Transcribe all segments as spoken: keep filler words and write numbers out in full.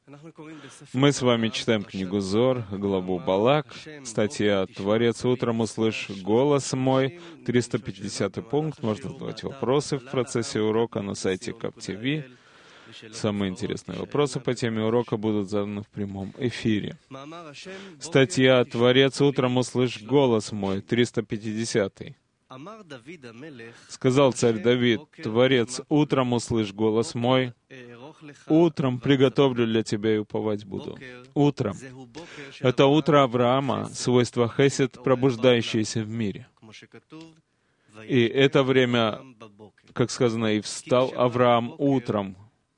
Мы с вами читаем книгу Зор, главу Балак, статья «Творец, утром услышь голос мой», триста пятидесятый пункт. Можно задавать вопросы в процессе урока на сайте кап ти ви. Самые интересные вопросы по теме урока будут заданы в прямом эфире. Статья «Творец, утром услышь голос мой», триста пятидесятый. Сказал царь Давид: «Творец, утром услышь голос мой, утром приготовлю для тебя и уповать буду». Утром. Это утро Авраама, свойство хесед, пробуждающееся в мире. И это время, как сказано, «И встал Авраам утром».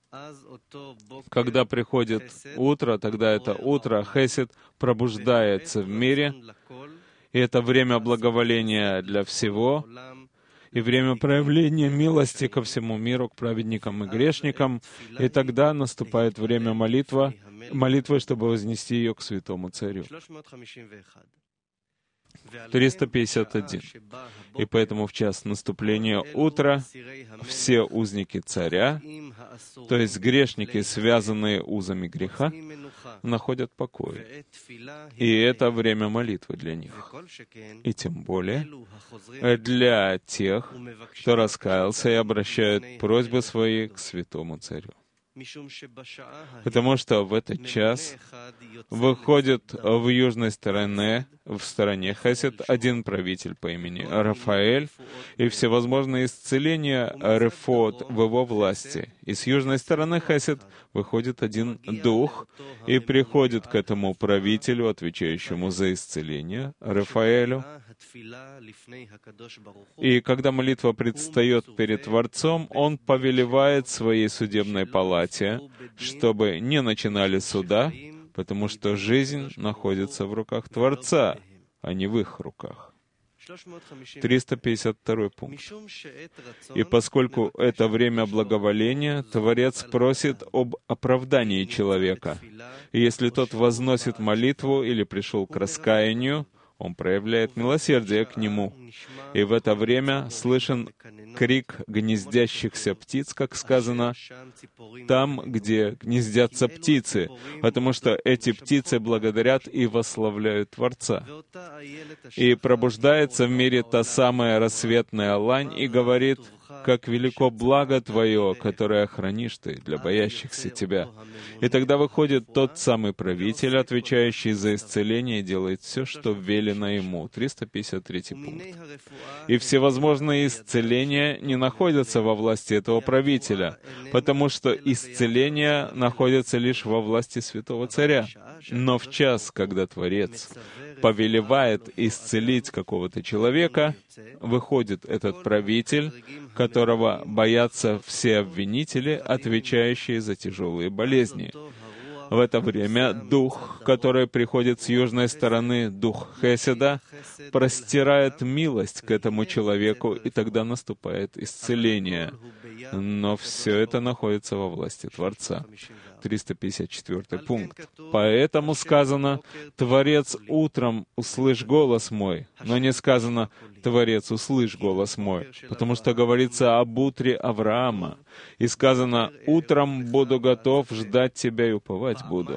Когда приходит утро, тогда это утро хесед пробуждается в мире, и это время благоволения для всего, и время проявления милости ко всему миру, к праведникам и грешникам, и тогда наступает время молитва, молитвы, чтобы вознести ее к святому царю. триста пятьдесят один. И поэтому в час наступления утра все узники царя, то есть грешники, связанные узами греха, находят покой. И это время молитвы для них. И тем более для тех, кто раскаялся и обращает просьбы свои к святому царю. Потому что в этот час выходит в южной стороне, в стороне хесед, один правитель по имени Рафаэль, и всевозможные исцеления рефот в его власти. И с южной стороны хесед выходит один дух, и приходит к этому правителю, отвечающему за исцеление, Рафаэлю. И когда молитва предстает перед Творцом, он повелевает своей судебной палате, чтобы не начинали суда, потому что жизнь находится в руках Творца, а не в их руках. триста пятьдесят второй пункт. И поскольку это время благоволения, Творец просит об оправдании человека. И если тот возносит молитву или пришел к раскаянию, он проявляет милосердие к нему. И в это время слышен крик гнездящихся птиц, как сказано, там, где гнездятся птицы, потому что эти птицы благодарят и восславляют Творца. И пробуждается в мире та самая рассветная лань и говорит: «Как велико благо Твое, которое хранишь Ты для боящихся Тебя». И тогда выходит тот самый правитель, отвечающий за исцеление, и делает все, что велено ему. триста пятьдесят третий пункт. И всевозможные исцеления не находятся во власти этого правителя, потому что исцеление находится лишь во власти святого царя. Но в час, когда Творец повелевает исцелить какого-то человека, выходит этот правитель, которого боятся все обвинители, отвечающие за тяжелые болезни. В это время дух, который приходит с южной стороны, дух Хеседа, простирает милость к этому человеку, и тогда наступает исцеление. Но все это находится во власти Творца. триста пятьдесят четвёртый пункт. «Поэтому сказано: Творец, утром услышь голос мой», но не сказано: Творец, услышь голос мой, потому что говорится об утре Авраама. И сказано: утром буду готов ждать тебя и уповать буду.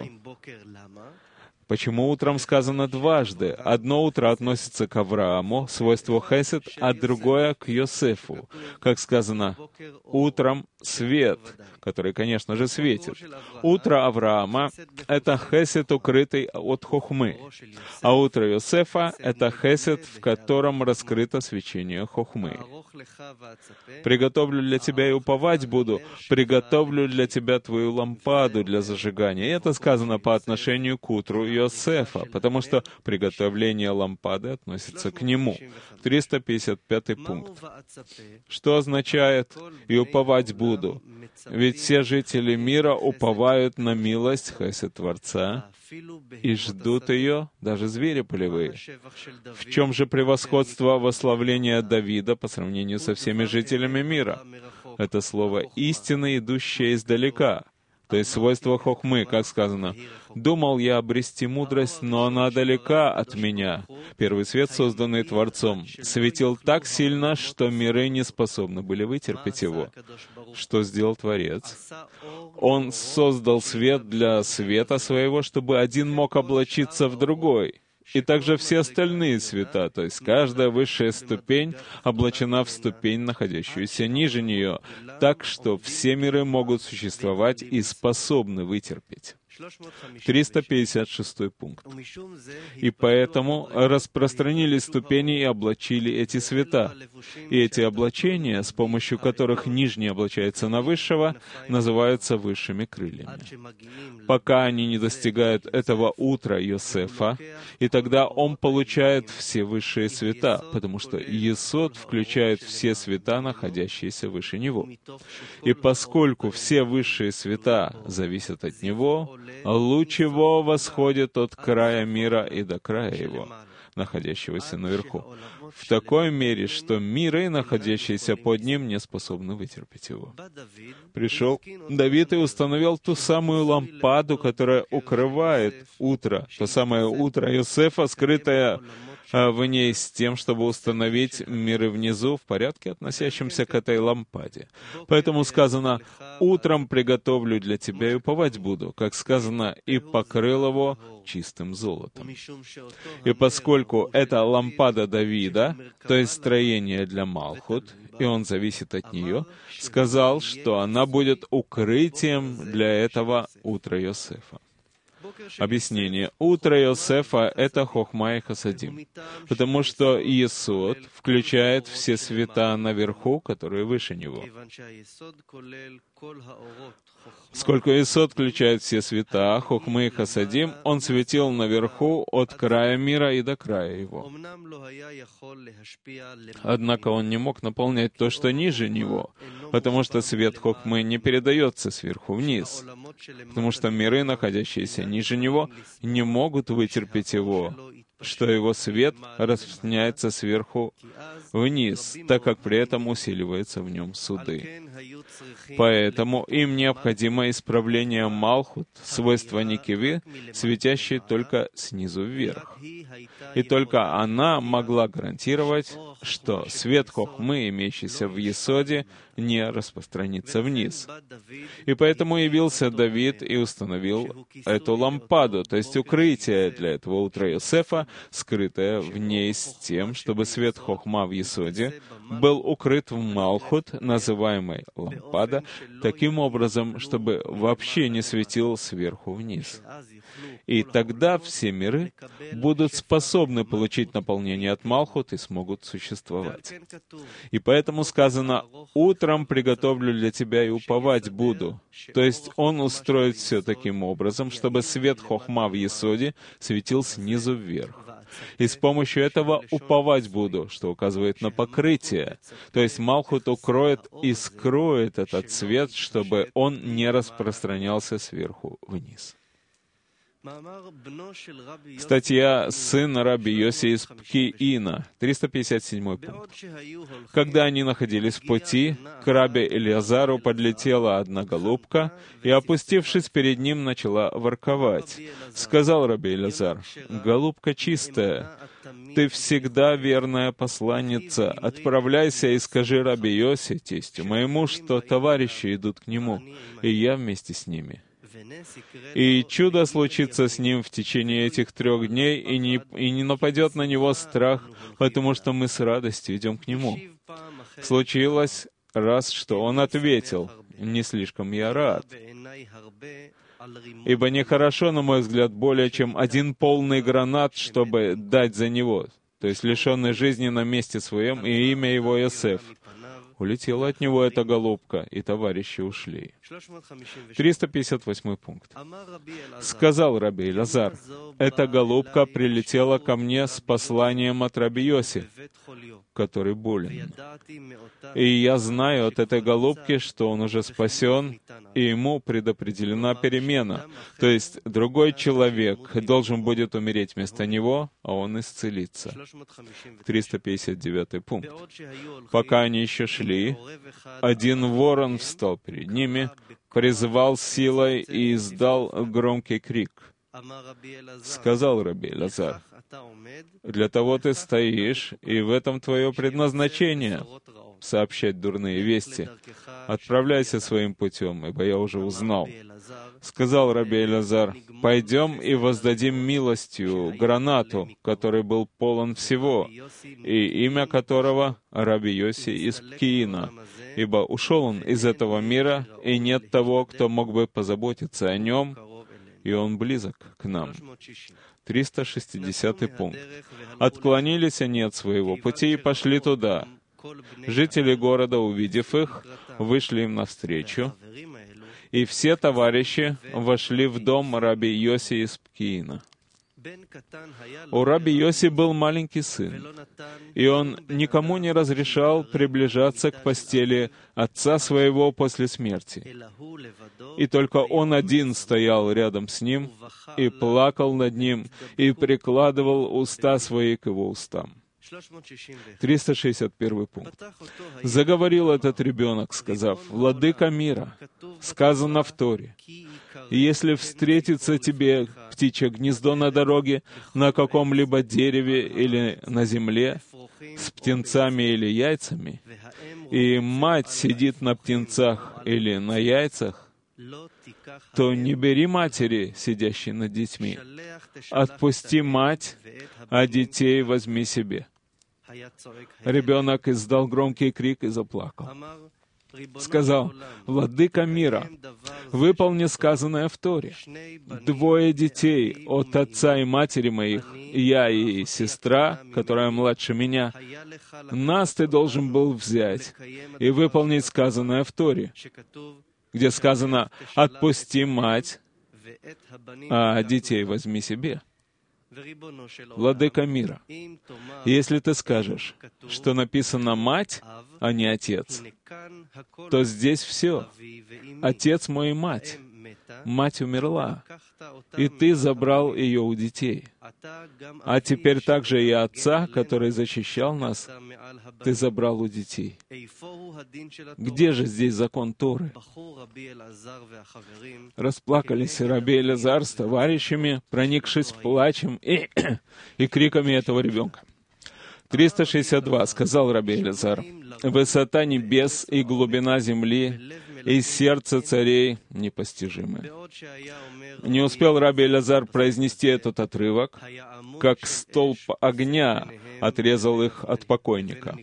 Почему утром сказано дважды? Одно утро относится к Аврааму, свойству хесед, а другое — к Йосефу. Как сказано, утром свет, который, конечно же, светит. Утро Авраама — это хесед, укрытый от хохмы. А утро Йосефа — это хесед, в котором раскрыто свечение хохмы. «Приготовлю для тебя и уповать буду, приготовлю для тебя твою лампаду для зажигания». И это сказано по отношению к утру Йосефа, потому что приготовление лампады относится к нему. триста пятьдесят пятый пункт. Что означает «и уповать буду»? Ведь все жители мира уповают на милость хесед Творца и ждут ее, даже звери полевые. В чем же превосходство восславления Давида по сравнению со всеми жителями мира? Это слово «истина, идущая издалека». То есть свойство хохмы, как сказано, «Думал я обрести мудрость, но она далека от меня». Первый свет, созданный Творцом, светил так сильно, что миры не способны были вытерпеть его. что сделал Творец? Он создал свет для света своего, чтобы один мог облачиться в другой. И также все остальные света, то есть каждая высшая ступень облачена в ступень, находящуюся ниже нее, так что все миры могут существовать и способны вытерпеть. триста пятьдесят шестой пункт. «И поэтому распространили ступени и облачили эти света. И эти облачения, с помощью которых нижний облачается на высшего, называются высшими крыльями. Пока они не достигают этого утра Йосефа, и тогда он получает все высшие света, потому что Йесод включает все света, находящиеся выше него. И поскольку все высшие света зависят от него, луч его восходит от края мира и до края его, находящегося наверху, в такой мере, что миры, находящиеся под ним, не способны вытерпеть его. Пришел Давид и установил ту самую лампаду, которая укрывает утро, то самое утро Йосефа, скрытое в ней с тем, чтобы установить миры внизу в порядке, относящемся к этой лампаде. Поэтому сказано: «Утром приготовлю для тебя и уповать буду», как сказано, «и покрыл его чистым золотом». И поскольку это лампада Давида, то есть строение для Малхут, и он зависит от нее, сказал, что она будет укрытием для этого утра Йосефа. Объяснение. Утро Йосефа — это Хохма и Хасадим, потому что Йесод включает все света наверху, которые выше него. Сколько Йесод включает все света, Хохмы и Хасадим, он светил наверху от края мира и до края его. Однако он не мог наполнять то, что ниже него, потому что свет Хохмы не передается сверху вниз, потому что миры, находящиеся ниже него, не могут вытерпеть его, что его свет распространяется сверху вниз, так как при этом усиливаются в нем суды. Поэтому им необходимо исправление Малхут, свойства Никеви, светящей только снизу вверх. И только она могла гарантировать, что свет Хохмы, имеющийся в Йесоде, не распространится вниз. И поэтому явился Давид и установил эту лампаду, то есть укрытие для этого утра Йосефа, скрытое в ней с тем, чтобы свет Хохма в Йесоде был укрыт в Малхут, называемой лампада, таким образом, чтобы вообще не светил сверху вниз. И тогда все миры будут способны получить наполнение от Малхут и смогут существовать. И поэтому сказано: «Утром приготовлю для тебя и уповать буду». То есть он устроит все таким образом, чтобы свет Хохма в Йесоде светил снизу вверх. И с помощью этого уповать буду, что указывает на покрытие. То есть Малхут укроет и скроет этот свет, чтобы он не распространялся сверху вниз. Статья «Сын Раби Йоси из Пкиина», триста пятьдесят седьмой пункт. Когда они находились в пути, к Раби Элиазару подлетела одна голубка и, опустившись перед ним, начала ворковать. Сказал Раби Элиазар: «Голубка чистая, ты всегда верная посланница. Отправляйся и скажи Раби Йоси, тестю моему, что товарищи идут к нему, и я вместе с ними. И чудо случится с ним в течение этих трех дней, и не, и не нападет на него страх, потому что мы с радостью идем к нему». Случилось раз, что он ответил: «Не слишком я рад, ибо нехорошо, на мой взгляд, более чем один полный гранат, чтобы дать за него», то есть лишенный жизни на месте своем, и имя его Йосеф. Улетела от него эта голубка, и товарищи ушли. триста пятьдесят восьмой пункт. Сказал Раби Элиазар: «Эта голубка прилетела ко мне с посланием от Раби Йоси, который болен. И я знаю от этой голубки, что он уже спасен, и ему предопределена перемена. То есть другой человек должен будет умереть вместо него, а он исцелится». триста пятьдесят девятый пункт. Пока они еще шли, один ворон встал перед ними, призывал силой и издал громкий крик. Сказал Раби Элазар: «Для того ты стоишь, и в этом твое предназначение — сообщать дурные вести. Отправляйся своим путем, ибо я уже узнал». Сказал Раби Элазар: «Пойдем и воздадим милостью гранату, который был полон всего, и имя которого Раби Йоси из Пкиина, ибо ушел он из этого мира, и нет того, кто мог бы позаботиться о нем, и он близок к нам». триста шестидесятый пункт. «Отклонились они от своего пути и пошли туда. Жители города, увидев их, вышли им навстречу, и все товарищи вошли в дом Раби Йоси из Пкиина. У Раби Йоси был маленький сын, и он никому не разрешал приближаться к постели отца своего после смерти. И только он один стоял рядом с ним и плакал над ним, и прикладывал уста свои к его устам». триста шестьдесят первый пункт. «Заговорил этот ребенок, сказав: «Владыка мира, сказано в Торе, если встретится тебе птичье гнездо на дороге, на каком-либо дереве или на земле, с птенцами или яйцами, и мать сидит на птенцах или на яйцах, то не бери матери, сидящей над детьми. Отпусти мать, а детей возьми себе». Ребенок издал громкий крик и заплакал. Сказал: «Владыка мира, выполни сказанное в Торе. Двое детей от отца и матери моих, я и сестра, которая младше меня, нас ты должен был взять и выполнить сказанное в Торе, где сказано: «Отпусти мать, а детей возьми себе». Владыка мира, если ты скажешь, что написано «мать», а не «отец», то здесь все. Отец мой и мать. Мать умерла, и ты забрал ее у детей. А теперь также и отца, который защищал нас, ты забрал у детей. Где же здесь закон Торы? Расплакались Раби Элазар с товарищами, проникшись плачем и, и криками этого ребенка. триста шестьдесят два. Сказал Раби Элазар: «Высота небес и глубина земли, и сердце царей непостижимы». Не успел Раби Элазар произнести этот отрывок, как столб огня отрезал их от покойника.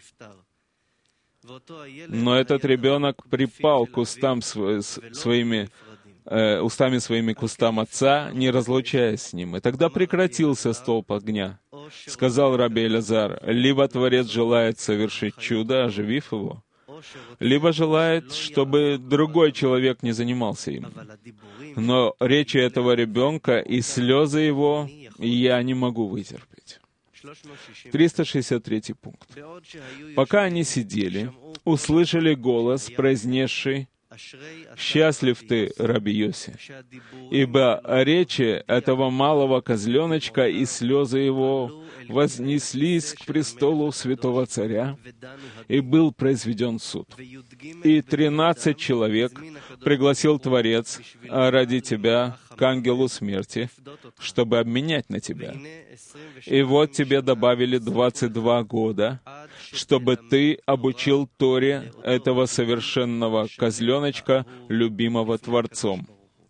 Но этот ребенок припал к устам св- своими, э, устами своими к устам отца, не разлучаясь с ним. И тогда прекратился столб огня. Сказал Раби Элазар: «Либо Творец желает совершить чудо, оживив его, либо желает, чтобы другой человек не занимался им. Но речи этого ребенка и слезы его я не могу вытерпеть». триста шестьдесят третий пункт. «Пока они сидели, услышали голос, произнесший: «Счастлив ты, Раби Йоси, ибо речи этого малого козленочка и слезы его вознеслись к престолу святого царя, и был произведен суд. И тринадцать человек пригласил Творец ради тебя к ангелу смерти, чтобы обменять на тебя. И вот тебе добавили двадцать два года, чтобы ты обучил Торе этого совершенного козленочка, любимого Творцом».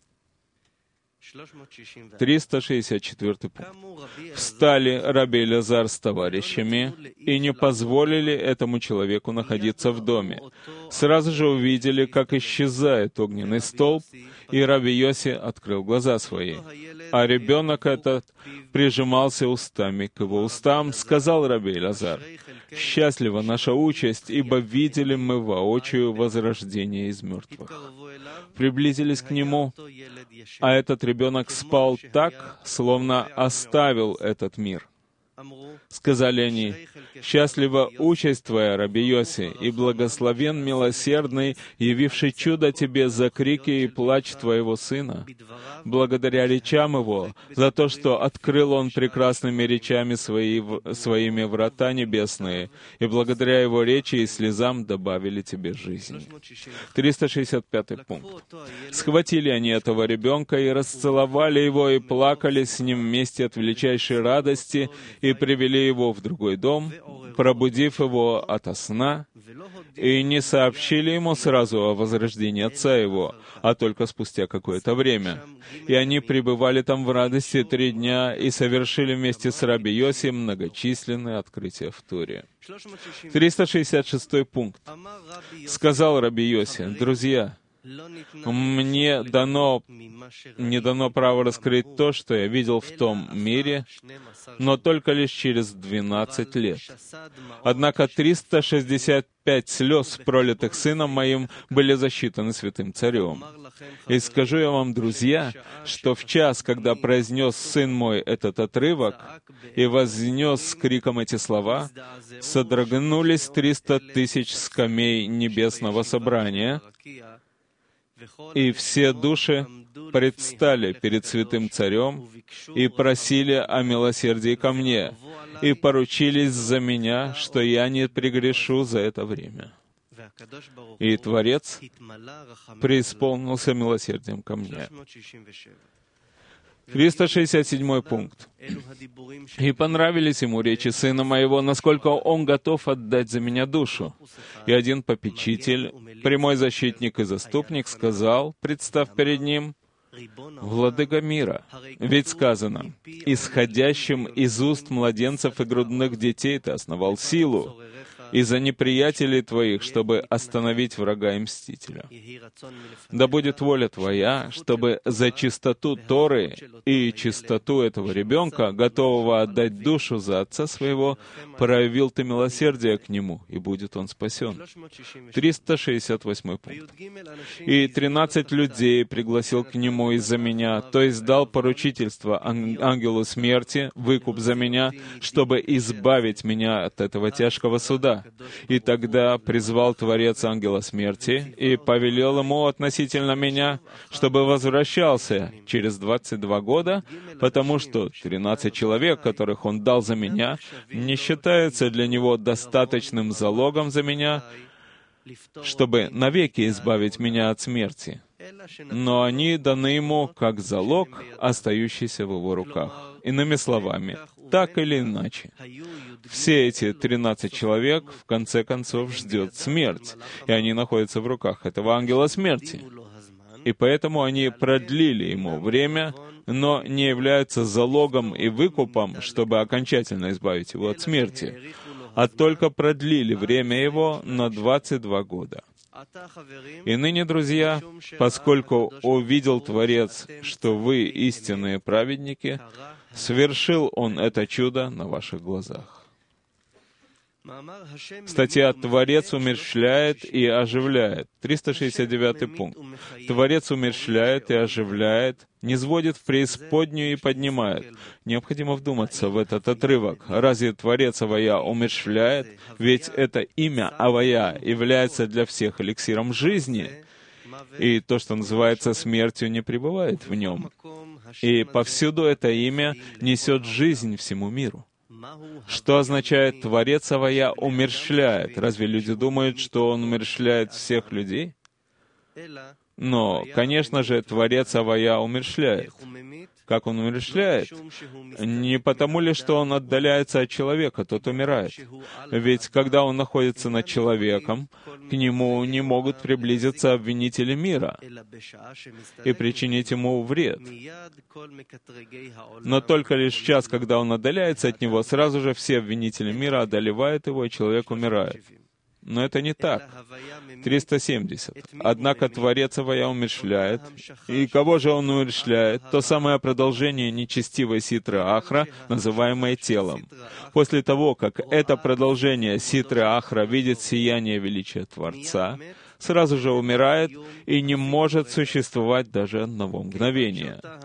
триста шестьдесят четвёртый пункт. «Встали Раби Элазар с товарищами и не позволили этому человеку находиться в доме. Сразу же увидели, как исчезает огненный столб, и Раби Йоси открыл глаза свои. А ребенок этот прижимался устами к его устам. Сказал Раби Элазар: «Счастлива наша участь, ибо видели мы воочию возрождение из мертвых». Приблизились к нему, а этот ребенок спал так, словно оставил этот мир. Сказали они: «Счастлива участь твоя, раби Йоси, и благословен милосердный, явивший чудо тебе за крики и плач твоего сына. Благодаря речам его, за то, что открыл он прекрасными речами свои, своими врата небесные, и благодаря его речи и слезам добавили тебе жизнь». триста шестьдесят пятый пункт. «Схватили они этого ребенка и расцеловали его, и плакали с ним вместе от величайшей радости, и привели его в другой дом, пробудив его ото сна, и не сообщили ему сразу о возрождении отца его, а только спустя какое-то время. И они пребывали там в радости три дня и совершили вместе с раби Йоси многочисленные открытия в Торе». триста шестьдесят шестой пункт. Сказал раби Йоси: «Друзья, мне дано, не дано право раскрыть то, что я видел в том мире, но только лишь через двенадцать лет. Однако триста шестьдесят пять слез, пролитых сыном моим, были засчитаны святым царем. И скажу я вам, друзья, что в час, когда произнес сын мой этот отрывок и вознес с криком эти слова, содрогнулись триста тысяч скамей небесного собрания, и все души предстали перед святым царем и просили о милосердии ко мне, и поручились за меня, что я не прегрешу за это время. И Творец преисполнился милосердием ко мне». триста шестьдесят седьмой пункт. «И понравились ему речи сына моего, насколько он готов отдать за меня душу. И один попечитель, прямой защитник и заступник, сказал, представ перед ним: Владыка мира, ведь сказано: исходящим из уст младенцев и грудных детей ты основал силу, из-за неприятелей твоих, чтобы остановить врага и мстителя. Да будет воля твоя, чтобы за чистоту Торы и чистоту этого ребенка, готового отдать душу за отца своего, проявил ты милосердие к нему, и будет он спасен». триста шестьдесят восьмой пункт. «И тринадцать людей пригласил к нему из-за меня, то есть дал поручительство ангелу смерти, выкуп за меня, чтобы избавить меня от этого тяжкого суда. И тогда призвал Творец ангела смерти и повелел ему относительно меня, чтобы возвращался через двадцать два года, потому что тринадцать человек, которых он дал за меня, не считаются для него достаточным залогом за меня, чтобы навеки избавить меня от смерти. Но они даны ему как залог, остающийся в его руках. Иными словами, так или иначе, все эти тринадцать человек в конце концов ждет смерть, и они находятся в руках этого ангела смерти. И поэтому они продлили ему время, но не являются залогом и выкупом, чтобы окончательно избавить его от смерти, а только продлили время его на двадцать два года. И ныне, друзья, поскольку увидел Творец, что вы истинные праведники, совершил Он это чудо на ваших глазах». Статья «Творец умерщвляет и оживляет». триста шестьдесят девятый пункт. Творец умерщвляет и оживляет, низводит в преисподнюю и поднимает. Необходимо вдуматься в этот отрывок. Разве Творец Авая умерщвляет? Ведь это имя Авая является для всех эликсиром жизни, и то, что называется смертью, не пребывает в нем. И повсюду это имя несет жизнь всему миру. Что означает «Творец Авая умерщвляет»? Разве люди думают, что Он умерщвляет всех людей? Но, конечно же, Творец Авая умерщвляет. Как Он умерщвляет? Не потому ли, что Он отдаляется от человека, тот умирает. Ведь когда Он находится над человеком, к Нему не могут приблизиться обвинители мира и причинить Ему вред. Но только лишь в час, когда Он отдаляется от Него, сразу же все обвинители мира одолевают Его, и человек умирает. Но это не так. триста семьдесят. «Однако Творец Авая умерщвляет». И кого же Он умерщвляет? То самое продолжение нечестивой Ситры Ахра, называемое телом. После того, как это продолжение Ситры Ахра видит сияние величия Творца, сразу же умирает и не может существовать даже одного мгновения.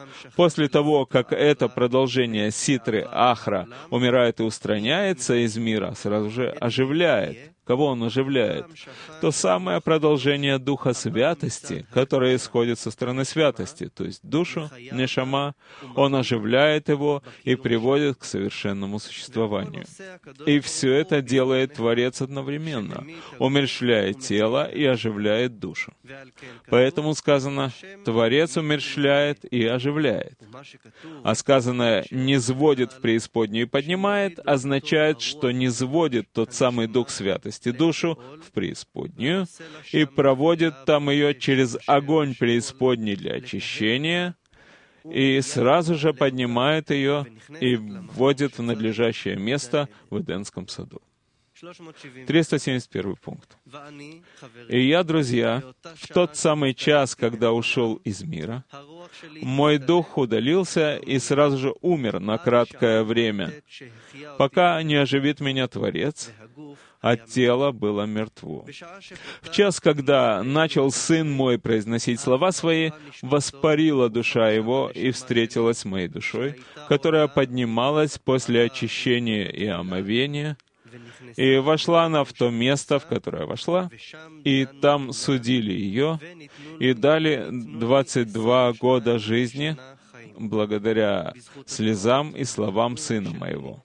После того, как это продолжение Ситры Ахра умирает и устраняется из мира, сразу же оживляет. Кого он оживляет? То самое продолжение Духа Святости, которое исходит со стороны святости, то есть душу, нешама, он оживляет его и приводит к совершенному существованию. И все это делает Творец одновременно, умерщвляет тело и оживляет душу. Поэтому сказано, Творец умерщвляет и оживляет. А сказанное «низводит в преисподнюю и поднимает» означает, что низводит тот самый Дух Святости душу в преисподнюю и проводит там ее через огонь преисподней для очищения, и сразу же поднимает ее и вводит в надлежащее место в Эдемском саду. триста семьдесят первый пункт. «И я, друзья, в тот самый час, когда ушел из мира, мой дух удалился и сразу же умер на краткое время, пока не оживит меня Творец, а тело было мертво. В час, когда начал Сын мой произносить слова свои, воспарила душа его и встретилась с моей душой, которая поднималась после очищения и омовения, и вошла она в то место, в которое вошла, и там судили ее, и дали двадцать два года жизни благодаря слезам и словам Сына моего.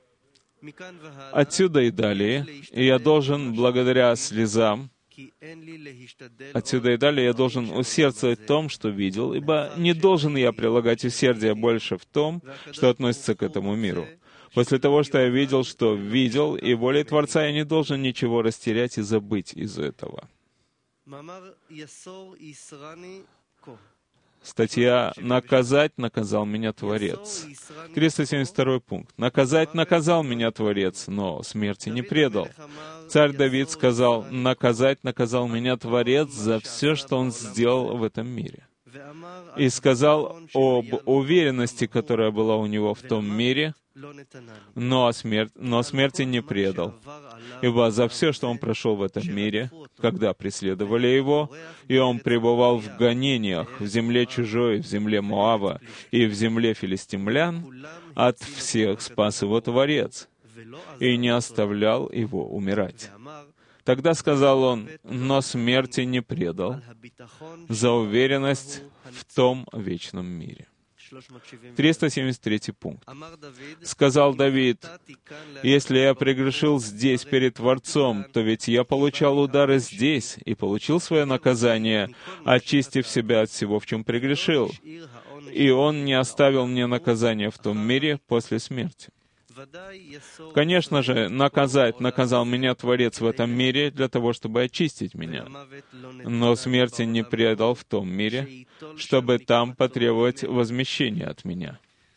Отсюда и далее, и я должен, благодаря слезам, отсюда и далее я должен усердствовать в том, что видел, ибо не должен я прилагать усердие больше в том, что относится к этому миру. После того, что я видел, что видел, и волей Творца я не должен ничего растерять и забыть из этого. Статья «Наказать наказал меня Творец». триста семьдесят второй пункт. «Наказать наказал меня Творец, но смерти не предал». Царь Давид сказал, «Наказать наказал меня Творец за все, что он сделал в этом мире». И сказал об уверенности, которая была у него в том мире, но, о смерти, но смерти не предал. Ибо за все, что он прошел в этом мире, когда преследовали его, и он пребывал в гонениях в земле чужой, в земле Моава и в земле филистимлян, от всех спас его Творец, и не оставлял его умирать. Тогда сказал он, но смерти не предал, за уверенность в том вечном мире. триста семьдесят третий пункт. Сказал Давид, «Если я прегрешил здесь перед Творцом, то ведь я получал удары здесь и получил свое наказание, очистив себя от всего, в чем прегрешил. И Он не оставил мне наказания в том мире после смерти». Конечно же, наказать наказал меня Творец в этом мире для того, чтобы очистить меня. Но смерти не предал в том мире, чтобы там потребовать возмещения от меня.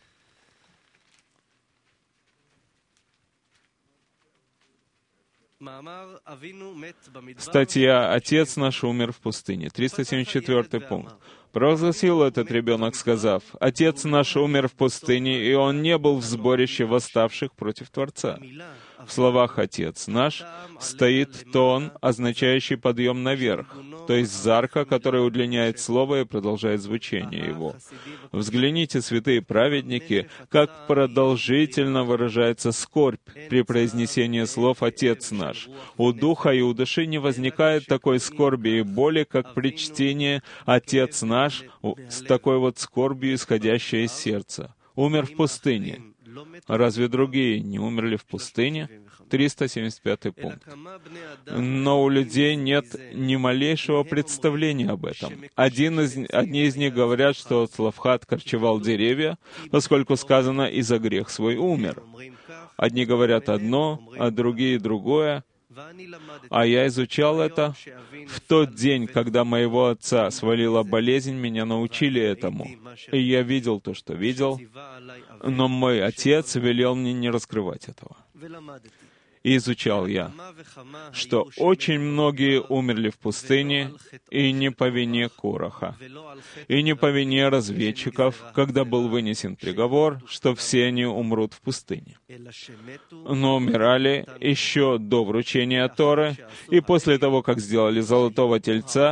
Статья «Отец наш умер в пустыне», триста семьдесят четвёртый пункт. Провозгласил этот ребенок, сказав, «Отец наш умер в пустыне, и он не был в сборище восставших против Творца». В словах «Отец наш» стоит тон, означающий подъем наверх, то есть зарка, которая удлиняет слово и продолжает звучание его. Взгляните, святые праведники, как продолжительно выражается скорбь при произнесении слов «Отец наш». У духа и у души не возникает такой скорби и боли, как при чтении «Отец наш» с такой вот скорбью, исходящей из сердца. Умер в пустыне. Разве другие не умерли в пустыне? триста семьдесят пятый пункт. Но у людей нет ни малейшего представления об этом. Один из, одни из них говорят, что Цлавхат корчевал деревья, поскольку сказано «и за грех свой умер». Одни говорят одно, а другие другое. А я изучал это. В тот день, когда моего отца свалила болезнь, меня научили этому. И я видел то, что видел, но мой отец велел мне не раскрывать этого. И изучал я, что очень многие умерли в пустыне, и не по вине Кораха, и не по вине разведчиков, когда был вынесен приговор, что все они умрут в пустыне. Но умирали еще до вручения Торы, и после того, как сделали золотого тельца,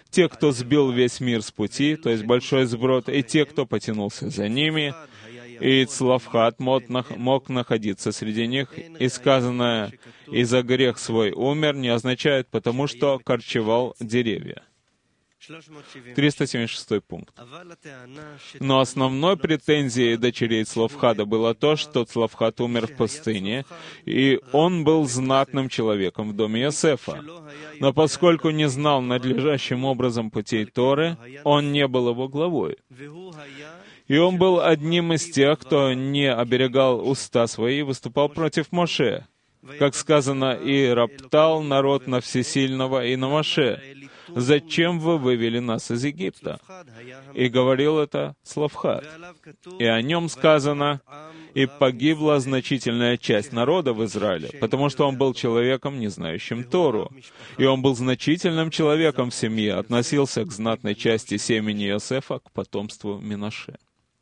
те, кто сбил весь мир с пути, то есть большой сброд, и те, кто потянулся за ними, и Цлавхат мог, мог находиться среди них, и сказанное «и за грех свой умер» не означает «потому что корчевал деревья». триста семьдесят шестой пункт. Но основной претензией дочерей Цлавхада было то, что Цлавхад умер в пустыне, и он был знатным человеком в доме Йосефа. Но поскольку не знал надлежащим образом путей Торы, он не был его главой. И он был одним из тех, кто не оберегал уста свои и выступал против Моше. Как сказано, «И роптал народ на Всесильного и на Моше. Зачем вы вывели нас из Египта?» И говорил это Цлавхад. И о нем сказано, «И погибла значительная часть народа в Израиле, потому что он был человеком, не знающим Тору. И он был значительным человеком в семье, относился к знатной части семени Йосефа, к потомству Менаше».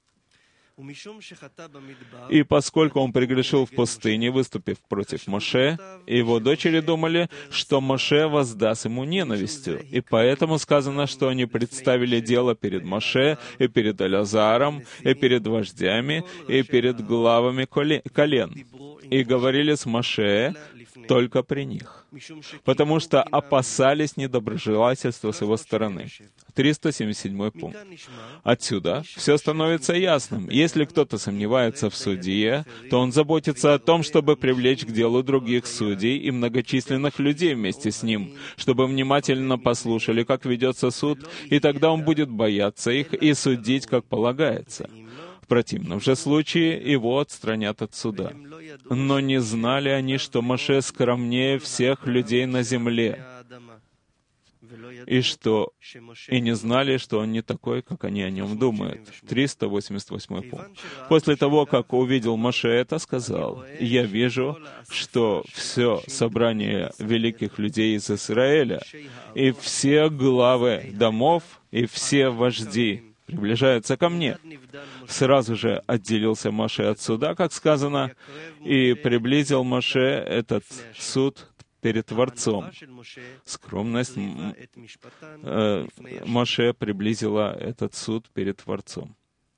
И поскольку он прегрешил в пустыне, выступив против Моше, его дочери думали, что Моше воздаст ему ненавистью. И поэтому сказано, что они представили дело перед Моше, и перед Элязаром, и перед вождями, и перед главами колен. И говорили с Моше только при них, потому что опасались недоброжелательства с его стороны. триста семьдесят седьмой пункт. Отсюда все становится ясным. Если кто-то сомневается в судье, то он заботится о том, чтобы привлечь к делу других судей и многочисленных людей вместе с ним, чтобы внимательно послушали, как ведется суд, и тогда он будет бояться их и судить, как полагается. В противном же случае его отстранят от суда. Но не знали они, что Моше скромнее всех людей на земле, и что и не знали, что он не такой, как они о нем думают. триста восемьдесят восьмой пункт. После того, как увидел Моше это, сказал: «Я вижу, что все собрание великих людей из Израиля, и все главы домов, и все вожди приближаются ко мне». Сразу же отделился Моше от суда, как сказано, и приблизил Моше этот суд перед Творцом. Скромность э, Моше приблизила этот суд перед Творцом.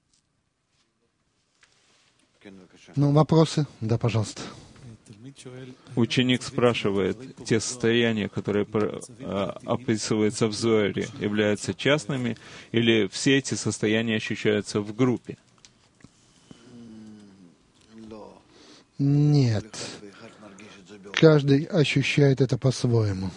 Ну, вопросы? Да, пожалуйста. Ученик спрашивает, те состояния, которые описываются в Зоаре, являются частными, или все эти состояния ощущаются в группе? Нет. Каждый ощущает это по-своему.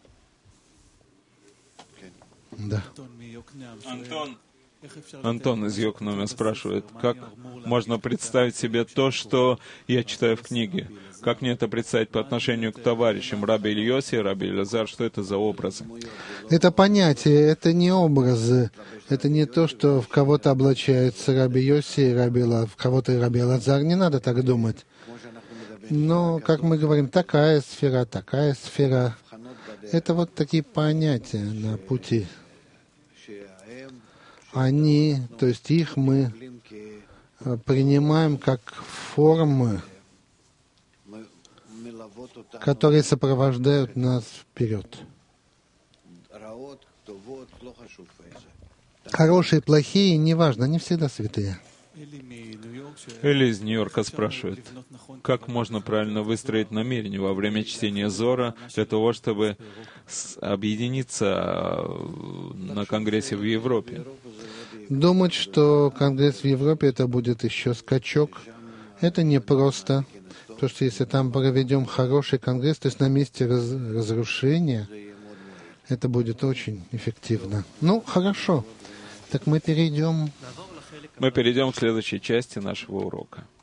Да. Антон. Антон из Йокнума спрашивает, как можно представить себе то, что я читаю в книге? Как мне это представить по отношению к товарищам Раби Ильоси, Раби Элязар? Что это за образы? Это понятие, это не образы. Это не то, что в кого-то облачаются Раби Йоси, Раби Ла, в кого-то Раби Элазар. Не надо так думать. Но, как мы говорим, такая сфера, такая сфера. Это вот такие понятия на пути. Они, то есть их мы принимаем как формы, которые сопровождают нас вперед. Хорошие, плохие, неважно, они всегда святые. Элли из Нью-Йорка спрашивает, как можно правильно выстроить намерение во время чтения Зора для того, чтобы объединиться на Конгрессе в Европе? Думать, что Конгресс в Европе это будет еще скачок, это непросто. Потому что если там проведем хороший Конгресс, то есть на месте раз, разрушения, это будет очень эффективно. Ну, хорошо. Так мы перейдем... Мы перейдем к следующей части нашего урока.